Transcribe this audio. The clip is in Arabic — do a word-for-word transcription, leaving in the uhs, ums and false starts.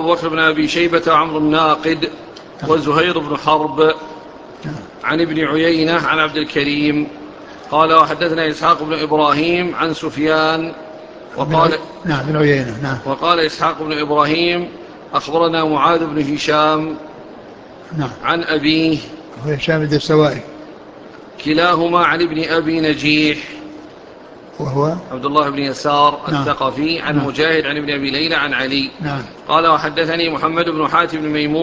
أبو بكر بن أبي شيبة وعمرو الناقد وزهير بن حرب عن ابن عيينة عن عبد الكريم قال وحدثنا إسحاق بن إبراهيم عن سفيان وقال نعم بن عيينة نعم. وقال إسحاق بن إبراهيم أخبرنا معاذ بن هشام نعم عن أبيه هشام الدستوائي كلاهما عن ابن أبي نجيح وهو عبد الله بن يسار نعم. الثقفي عن نعم. مجاهد عن ابن أبي ليلى عن علي نعم. قال وحدثني محمد بن حاتم بن ميمون